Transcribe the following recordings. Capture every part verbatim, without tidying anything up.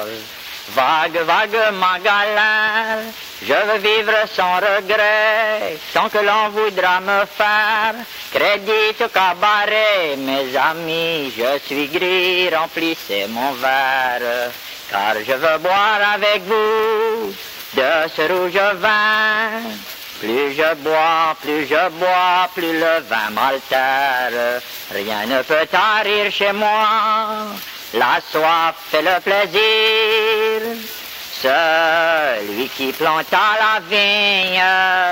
Vague, vague, ma galère, je veux vivre sans regret, tant que l'on voudra me faire crédit au cabaret. Mes amis, je suis gris, remplissez mon verre, car je veux boire avec vous de ce rouge vin. Plus je bois, plus je bois, plus le vin m'altère. Rien ne peut tarir chez moi la soif et le plaisir. Celui qui planta la vigne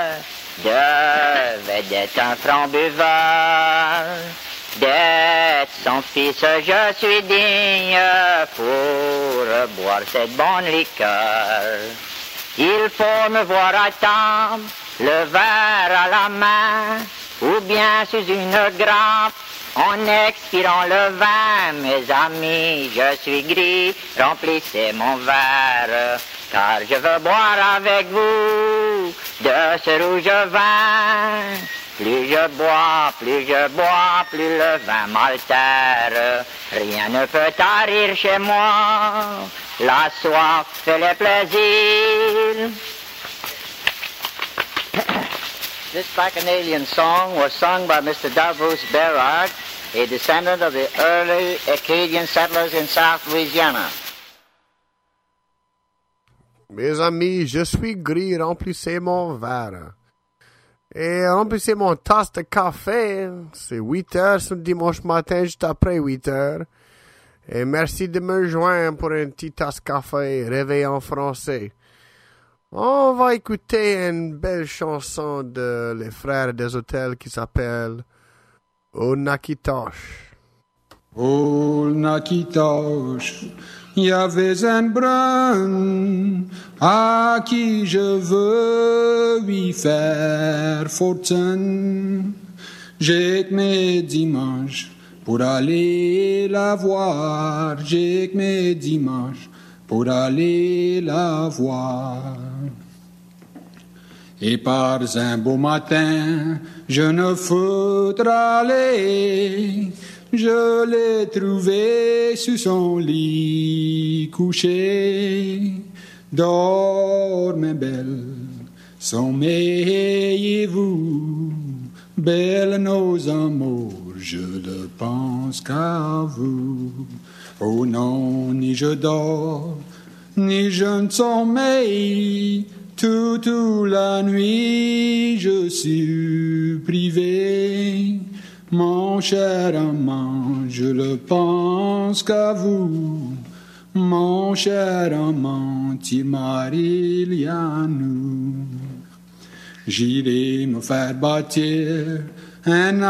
devait être un franc buveur. D'être son fils, je suis digne pour boire cette bonne liqueur. Il faut me voir à table, le verre à la main, ou bien sous une grappe, en expirant le vin. Mes amis, je suis gris, remplissez mon verre, car je veux boire avec vous de ce rouge vin. Plus je bois, plus je bois, plus le vin m'altère. Rien ne peut tarir chez moi la soif et le plaisir. This Bacchanalian song was sung by Mister Davos Berard, a descendant of the early Acadian settlers in South Louisiana. Mes amis, je suis gris, remplissez mon verre. Et remplissez mon tasse de café. C'est huit heures ce dimanche matin, juste après huit heures. Et merci de me joindre pour une petite tasse de café réveillé en français. On va écouter une belle chanson de Les Frères des Hôtels qui s'appelle O Nakitosh. O Nakitosh, il y avait un brun à qui je veux lui faire fortune. J'ai que mes dimanches pour aller la voir, j'ai que mes dimanches pour aller la voir. Et par un beau matin, je ne foutre aller, je l'ai trouvé sous son lit couché. Dors, mes belles, sommeillez-vous, belles nos amours, je ne pense qu'à vous. Oh non, ni je dors, ni je ne sommeille, toute la nuit je suis privé. Mon cher amant, je ne pense qu'à vous, mon cher amant, Timarigliano. J'irai me faire bâtir un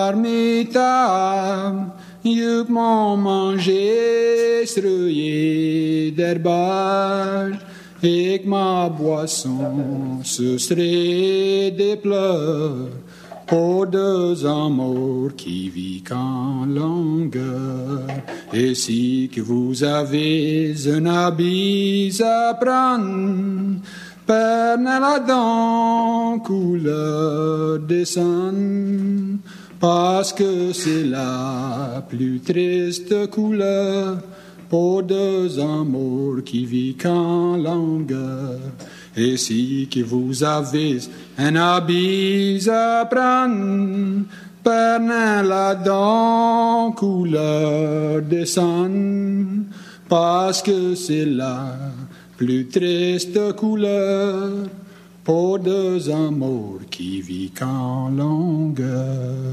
ermita, you m'en manger streuillé d'herbage, et que ma boisson ce serait des pleurs pour deux amours qui vivent en longueur. Et si que vous avez un habit à prendre, prenez-la dans couleur des sun, parce que c'est la plus triste couleur pour deux amours qui vivent en longueur. Et si que vous avez un habit à prendre, prenez-la dans couleur des sun, parce que c'est la plus triste couleur pour deux amours qui vivent en longueur.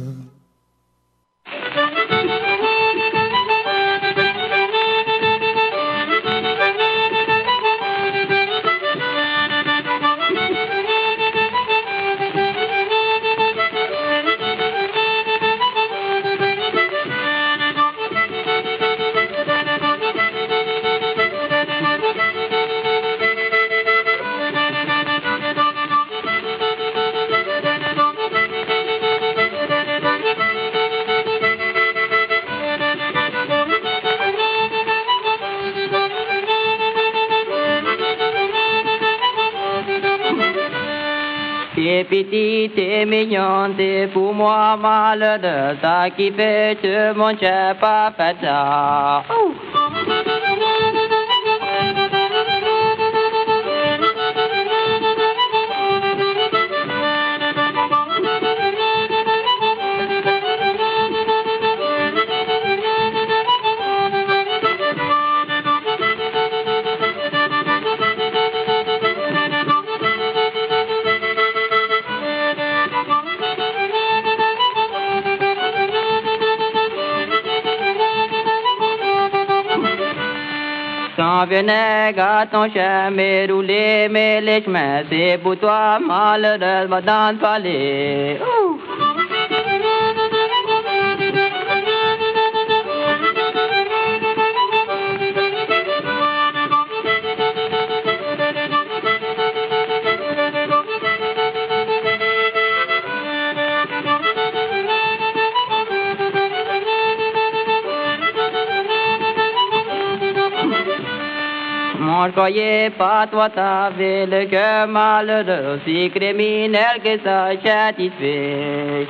T'es petit, t'es mignon, t'es pour moi malheureux, ça qui fait tout mon cher papa. Oh. J'en venais à ton chemin roulé, mais les chemins, c'est pour toi, malheureuse, va dans le palais. Ouh. Je croyais pas, toi t'avais le cœur malheureux, si criminel que ça satisfait.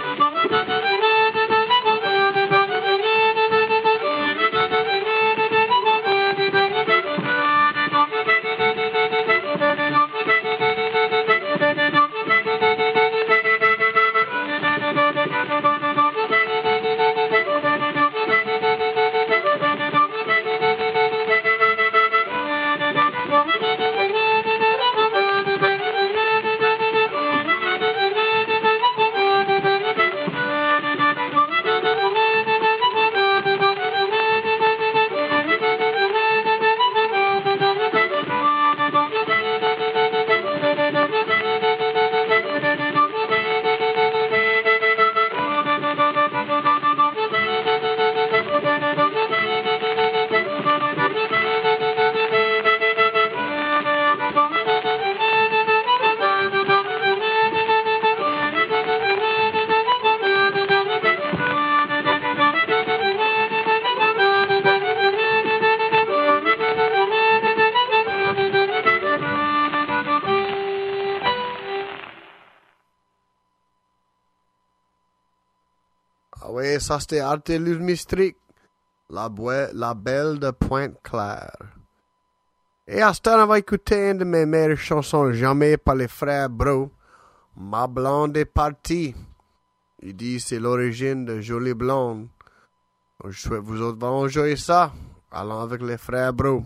Oui, ça c'était Artellus Mystique, la, boi- la belle de Pointe-Claire. Et à ce temps, on va écouter une de mes meilleures chansons jamais par les frères Bro. Ma blonde est partie. Il dit c'est l'origine de Jolie Blonde. Je souhaite vous autres allons jouer ça. Allons avec les frères Bro.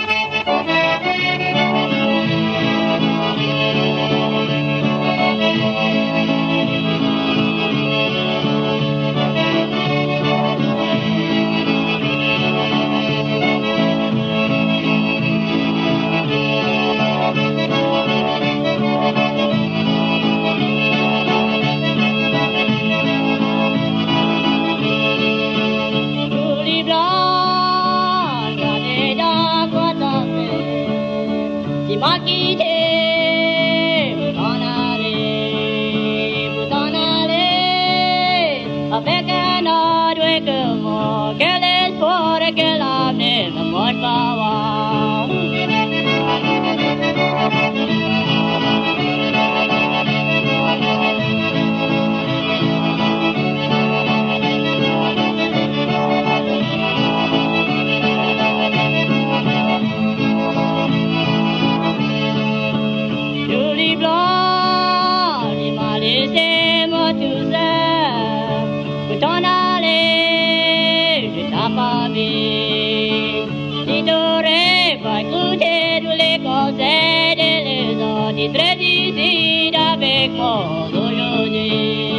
Très difficile avec moi aujourd'hui.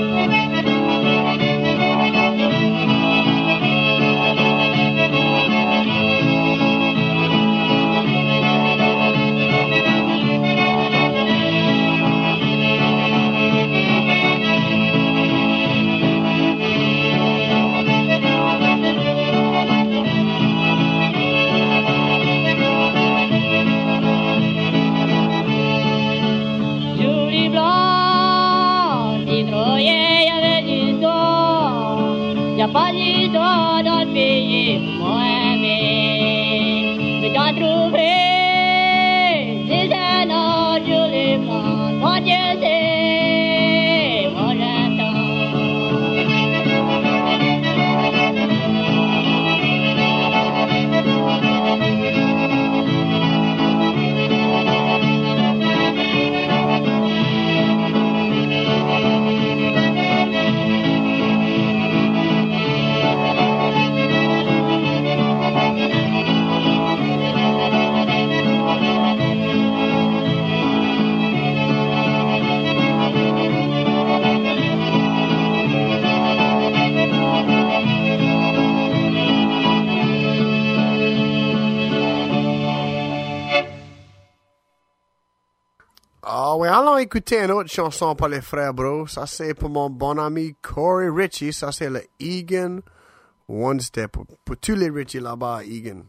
Pas du tout dans le pays pour moi-même. Mais t'as trouvé, c'est un autre joli blanc. Quand Dieu sait, moi j'attends. Ah oui, allons écouter une autre chanson par les frères Bro. Ça, c'est pour mon bon ami Corey Ritchie. Ça, c'est le Egan One Step. Pour, pour tous les Ritchie là-bas à Egan.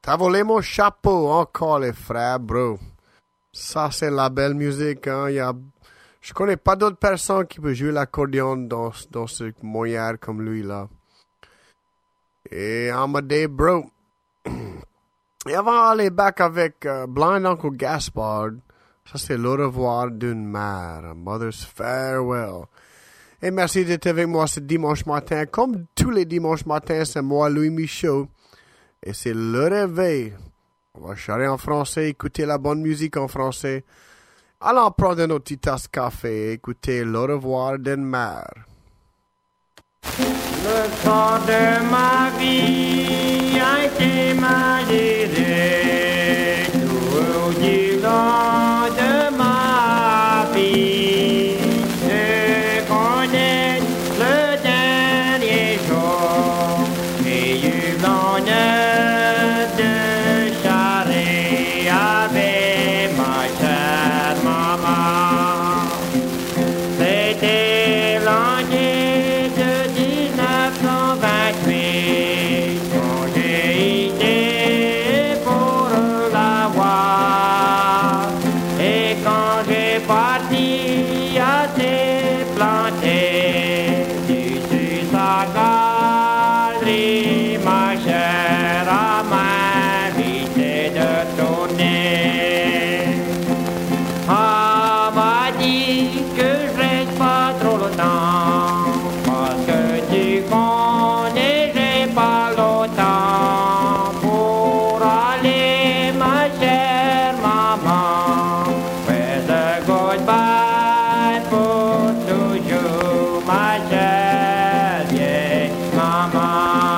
T'as volé mon chapeau encore, les frères, bro. Ça, c'est la belle musique, hein. Y a... Je connais pas d'autres personnes qui peuvent jouer l'accordéon dans, dans ce moyen comme lui, là. Et Amadé, bro. Et avant d'aller back avec uh, Blind Uncle Gaspard, ça c'est l'au revoir d'une mère, Mother's Farewell. Et merci d'être avec moi ce dimanche matin. Comme tous les dimanches matins, c'est moi, Louis Michaud. Et c'est le réveil. On va charrer en français, écouter la bonne musique en français. Allons prendre notre petite tasse de café et écouter l'au revoir d'une mère. Le sang de ma vie a été malisé tout du long de ma vie. Je connais le dernier jour et eu l'honneur de charrer avec ma chère maman. C'était l'année de dix-neuf cent vingt-huit quand j'ai été pour la voir. Et quand j'ai parti à s'est planté dessus sa galerie, ma chère a m'invité de tourner. Ah, m'a dit que je reste pas trop longtemps, parce que tu connais, j'ai pas longtemps pour aller, ma chère maman. Where's a goodbye pour toujours, ma chère vieille maman.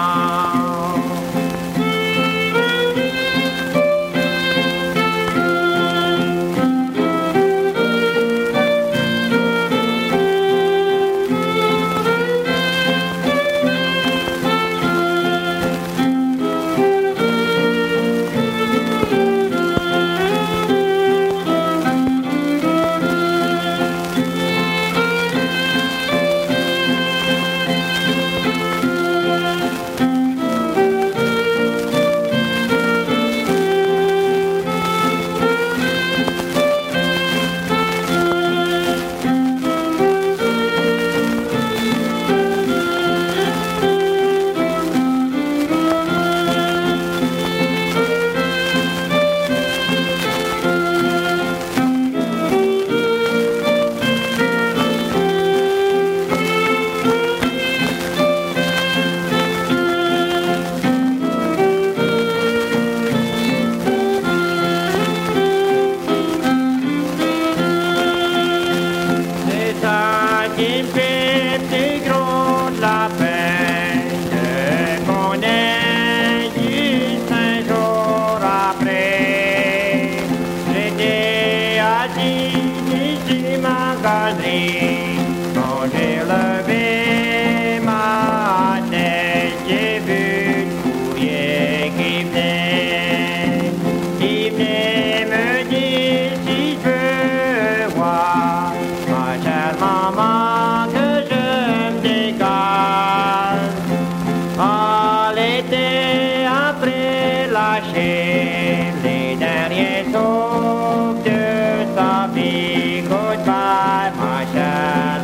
C'est ça qui me fait plus gros de la peine, de connaître juste un jour après. J'étais assis ici ma galerie, quand j'ai levé ma tête, j'ai vu le courrier qui venait, qui venait me dire si je veux voir ma chère maman que je me dégage. À l'été après lâcher les derniers souffles de sa vie. Goodbye, ma chère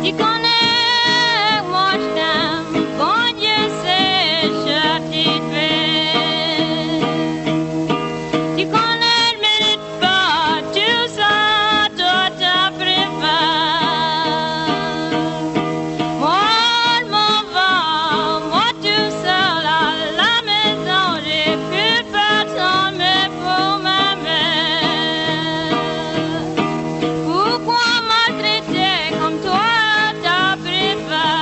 Tu connais, moi je t'aime, bon Dieu sait, je t'y fais. Tu connais, je mérite pas tout ça, toi t'as préféré. Moi, je m'en vais, moi tout seul à la maison, j'ai plus personne mais pour ma mère. Pourquoi maltraiter comme toi t'as préféré?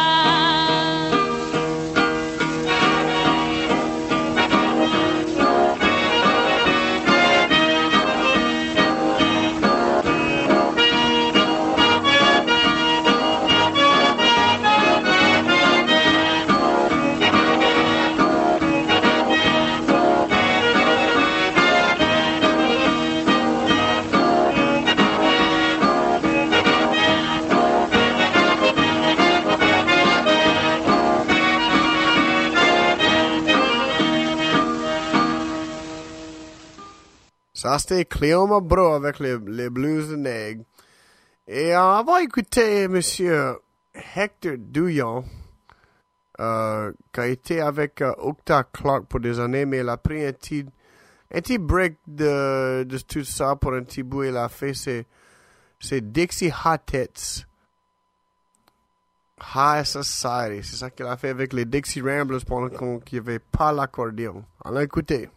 Ça, c'était Cléo Mabro avec les, les blues de Nègre. Et euh, on va écouter Monsieur Hector Douillon, euh, qui a été avec euh, Octa Clark pour des années, mais il a pris un petit, un petit break de, de tout ça pour un petit bout. Il a fait ses, ses Dixie Hotheads. High Society. C'est ça qu'il a fait avec les Dixie Ramblers pendant qu'il n'y avait pas l'accordéon. On l'a écouté.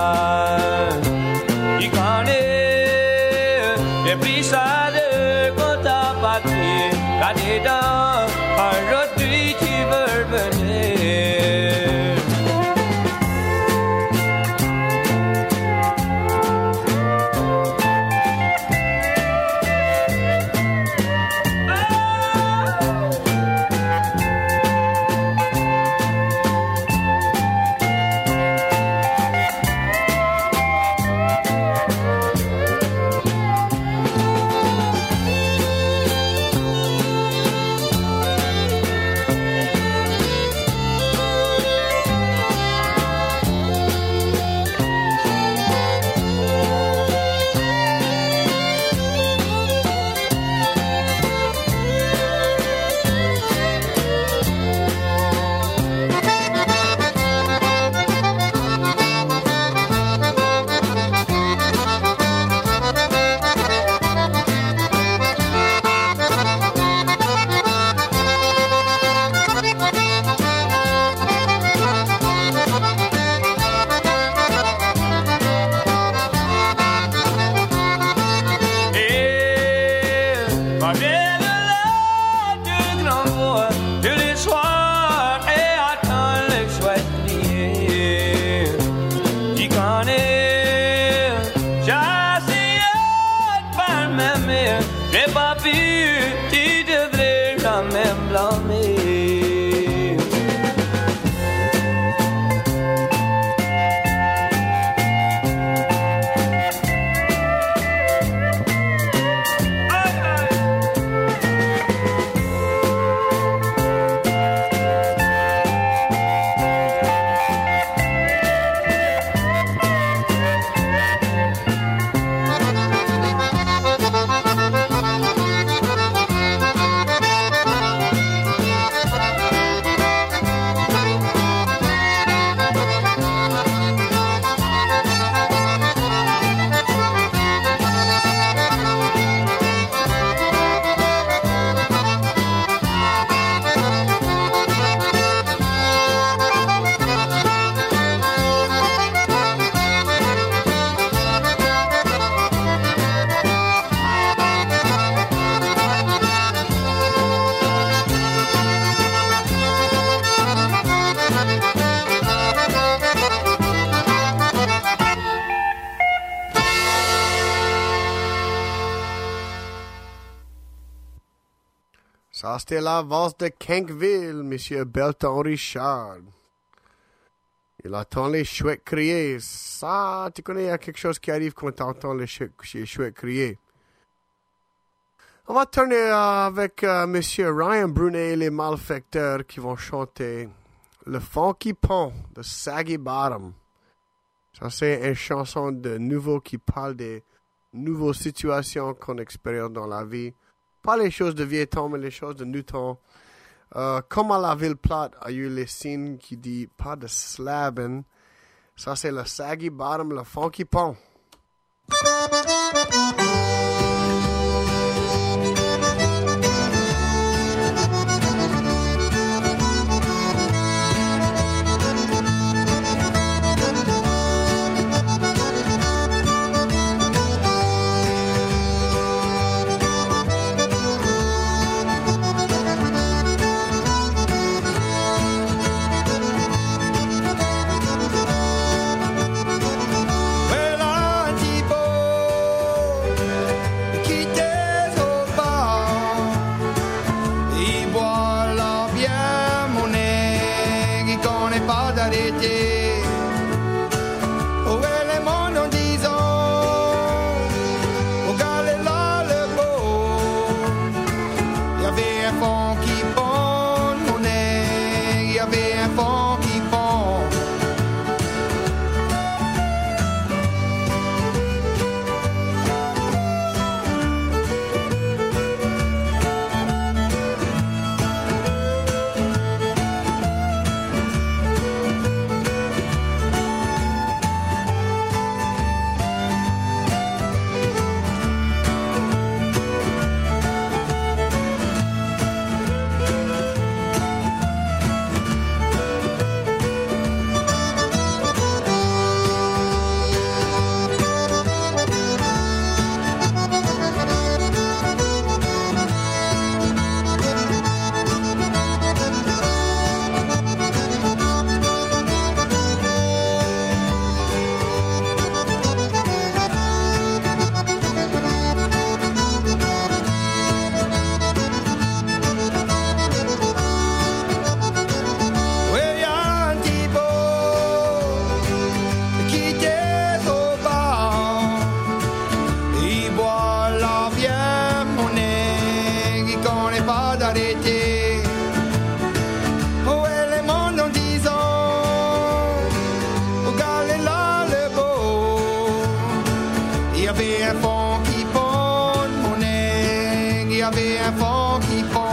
Il connaît les prix ça de quand t'as parti. Quand t'es dans aujourd'hui tu veux venir. Ça, c'était la valse de Cankville, Monsieur Belton Richard. Il entend les chouettes crier. Ça, tu connais, il y a quelque chose qui arrive quand tu entends les chouettes crier. On va tourner euh, avec euh, Monsieur Ryan Brunet et les Malfecteurs qui vont chanter Le Funky Pont de Saggy Bottom. Ça, c'est une chanson de nouveau qui parle des nouvelles situations qu'on expérimente dans la vie. Pas les choses de vieux temps, mais les choses de nous temps. Euh, comme à la ville plate, il y a eu les signes qui disent pas de slabbing. Ça, c'est le Saggy Bottom, le Funky Pont. Well, Auntie Bo Il y avait un vent qui porte mon aigle, il y avait un vent qui porte.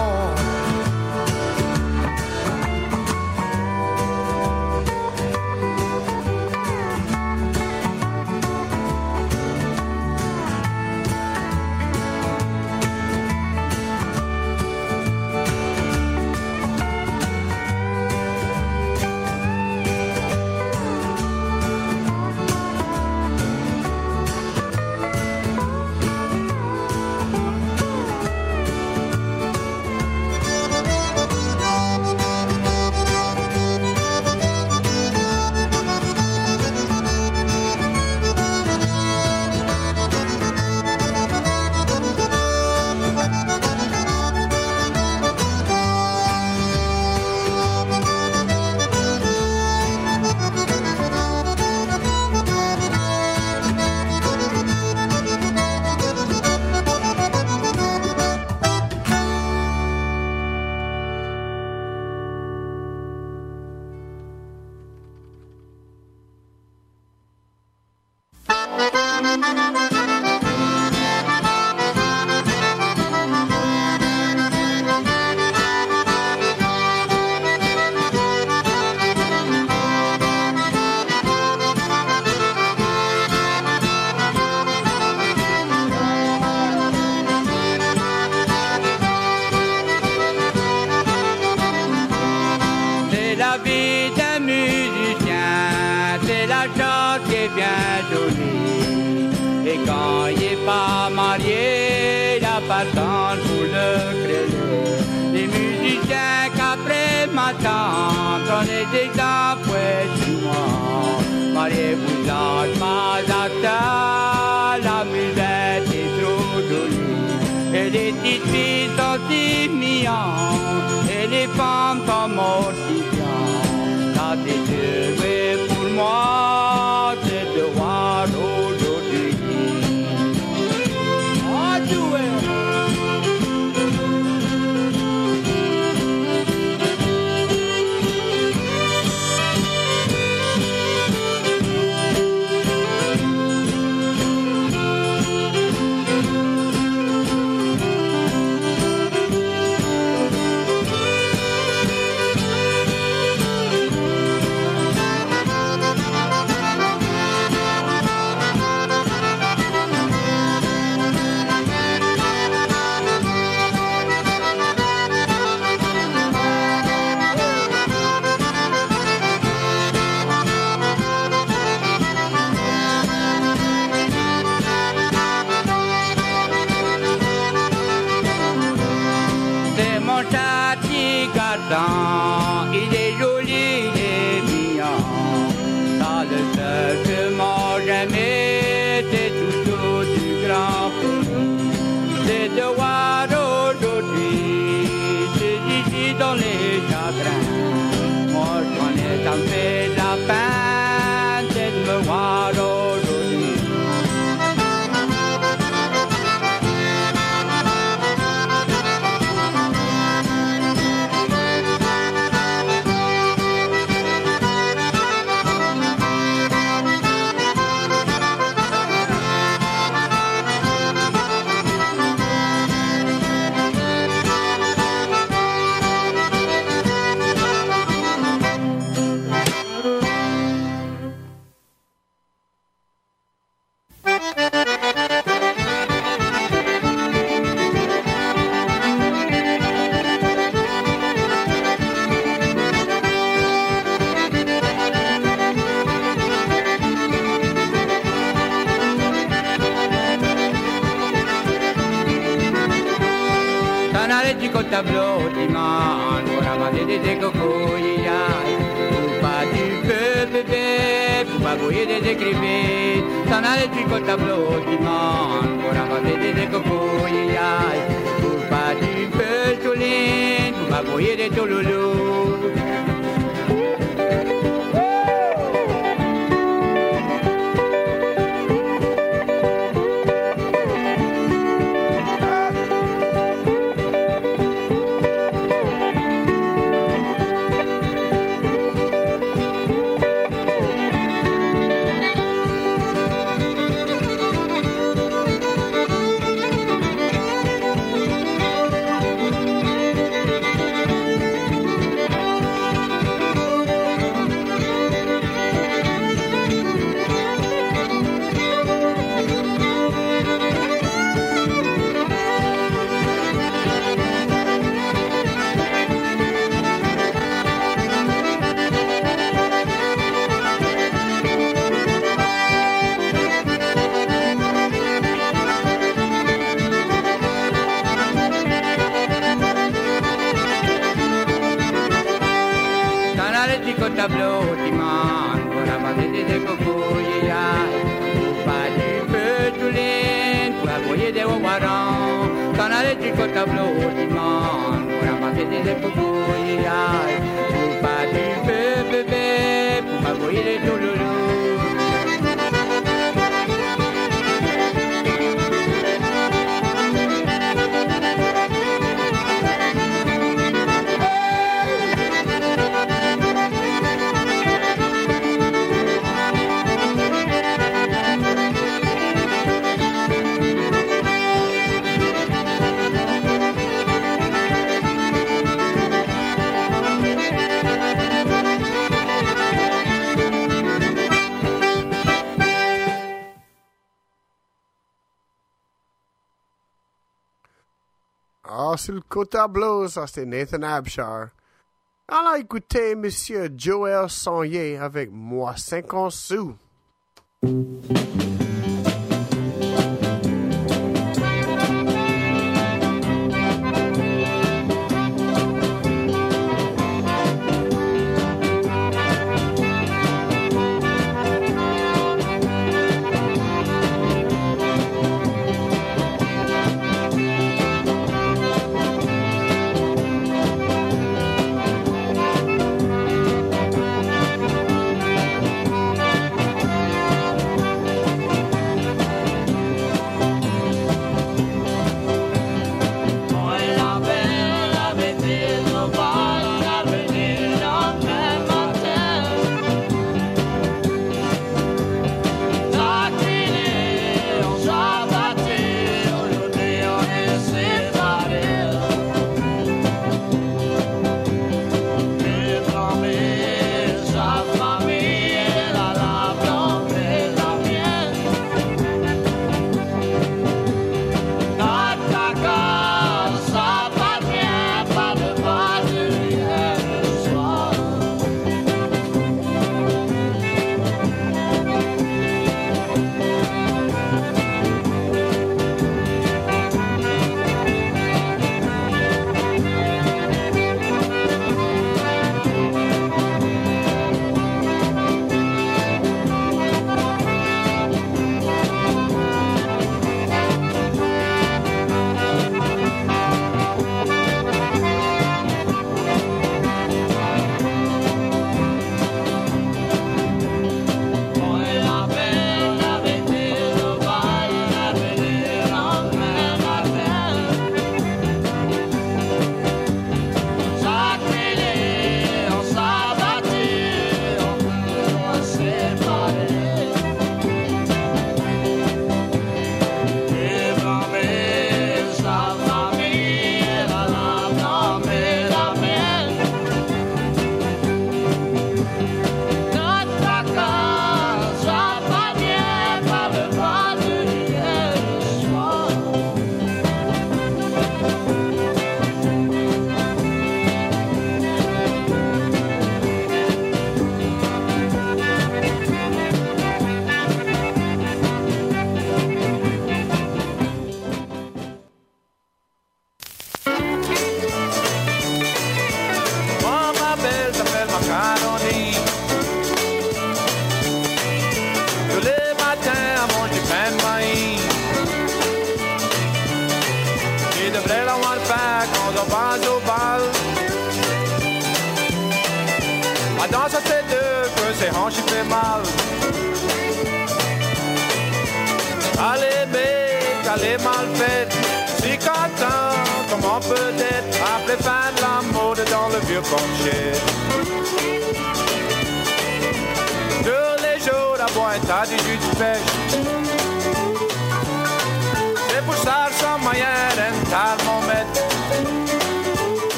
tableau d'imam, pour ramasser des écoquilles, pour pas du feu bébé, pour pas bouillir des écrivains, s'en aller du tableau d'imam, pour ramasser des écoquilles, pour pas du feu souline, pour pas bouillir des touloulous. allez du côté tableau dimanche, pour ramasser des coucouilles, pour pas du feu bébé, pour pas brouiller les touloulous. Ah, sur le côté blues, ça c'était Nathan Abshire. On a écouté Monsieur Joël Sonnier avec Moi cinquante sous.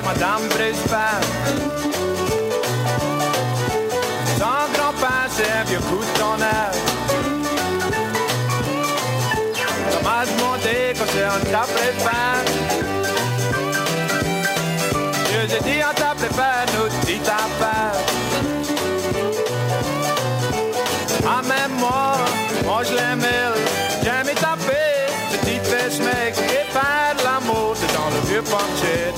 Madame Brisbane. Son grand-père, c'est un vieux coup de tonnerre. Ça m'a demandé quand c'est un tape Brisbane. Je lui ai dit, on tape les pères, nous dit ta père. Ah, même moi, moi je l'aime, j'aime taper, petit fesse mec, et faire l'amour dans le vieux punch-it.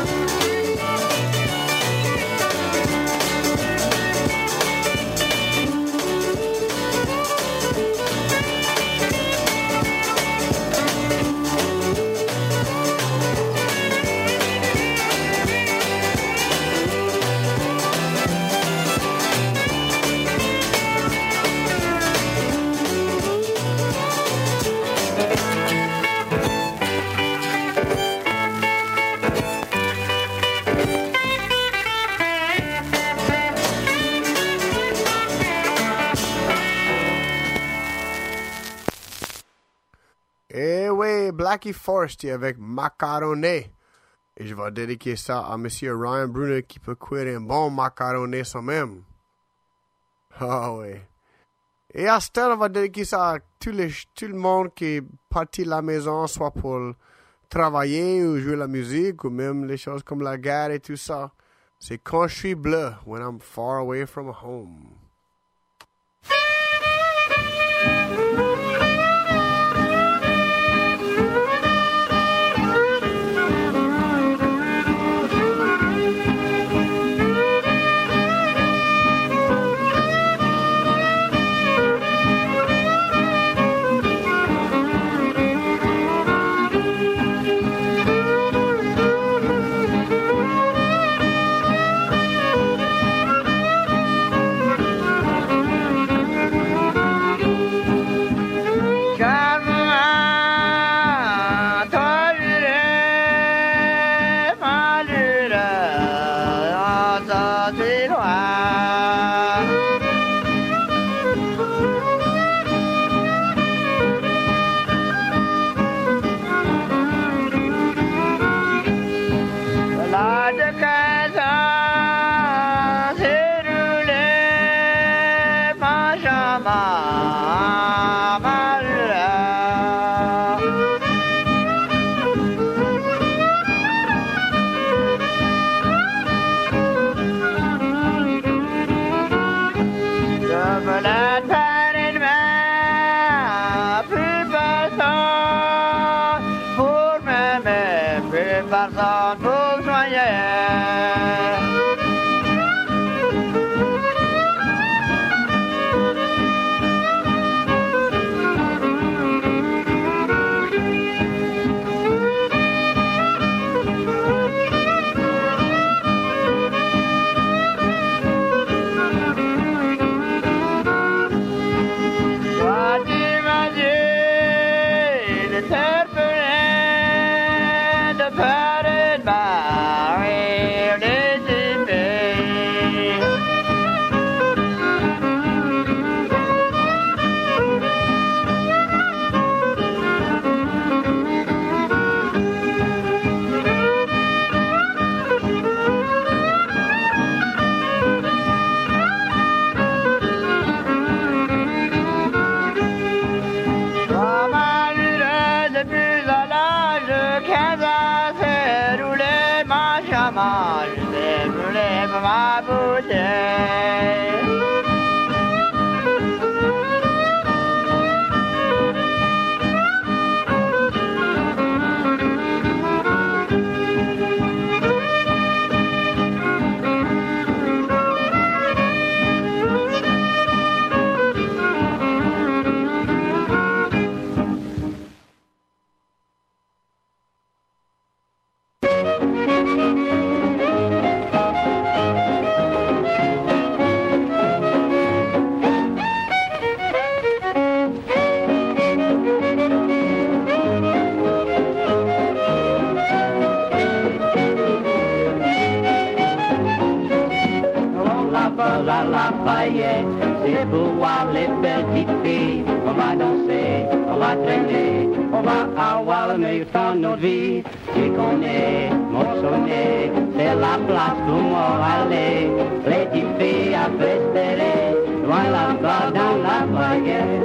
Blackie Forestier avec Macaroni. Et je vais dédier ça à Monsieur Ryan Bruner qui peut cuire un bon macaroni soi-même. Ah oh, oui. Et à cette heure, on va dédier ça à tout, les, tout le monde qui est parti de la maison, soit pour travailler ou jouer la musique, ou même les choses comme la guerre et tout ça. C'est quand je suis bleu, when I'm far away from home. C'est pour voir les belles petites filles. On va danser, on va traîner, on va avoir le meilleur temps de notre vie. Tu connais, Montchonnet, c'est la place pour moi aller. Les petites filles à festerer, loin là-bas dans la baguette.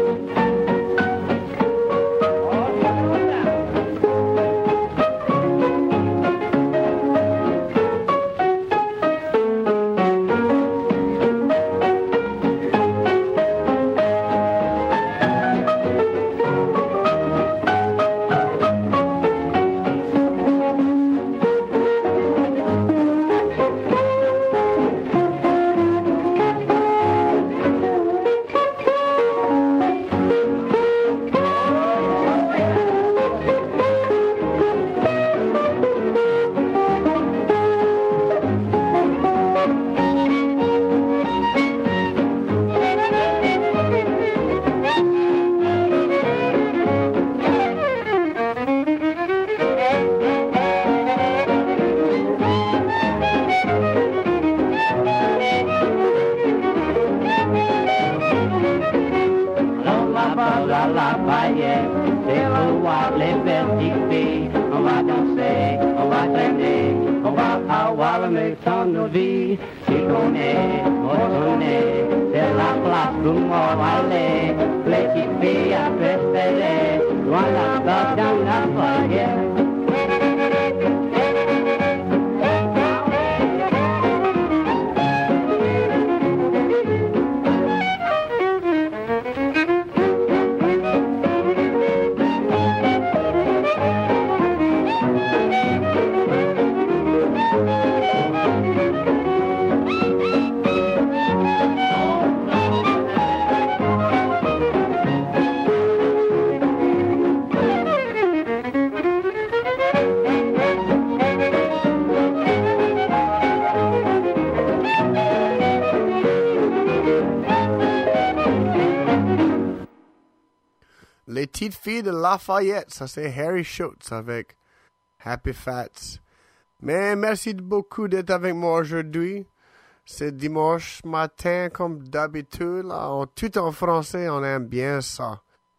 Les petites filles de Lafayette, ça c'est Harry Schultz avec Happy Fats. Mais merci beaucoup d'être avec moi aujourd'hui. C'est dimanche matin comme d'habitude, là, en, tout en français, on aime bien ça.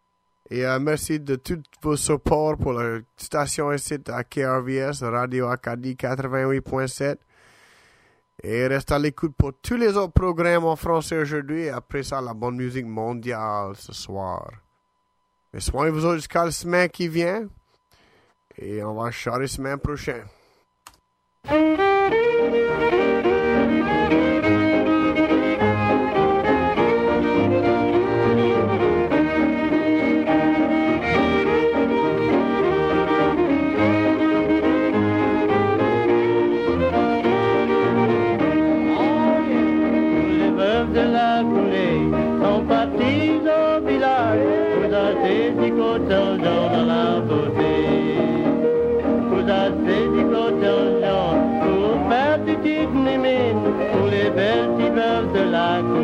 Et euh, merci de tous vos supports pour la station ici à K R V S, Radio Acadie quatre-vingt-huit point sept. Et reste à l'écoute pour tous les autres programmes en français aujourd'hui et après ça, la bonne musique mondiale ce soir. Mais soignez-vous autres jusqu'à la semaine qui vient. Et on va chanter la semaine prochaine. Les veuves de la coulée sont partis au village. Vous avez dit qu'autant dans la beauté. Vous avez dit qu'autant pour faire du type némine pour les belles petites veuves de la coulée.